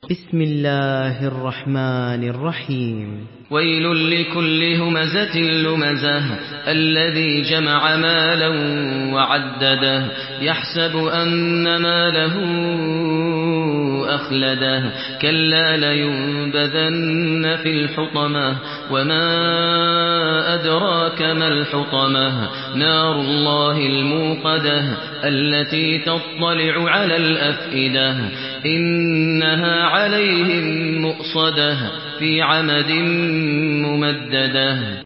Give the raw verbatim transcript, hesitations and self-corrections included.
بسم الله الرحمن الرحيم ويل لكل همزة لمزة الذي جمع مالا وعدده يحسب أن ماله أخلده كلا لينبذن في الحطمة وما أدراك ما الحطمة نار الله الموقدة التي تطلع على الأفئدة إنها عليهم مؤصدة في عمد ممددة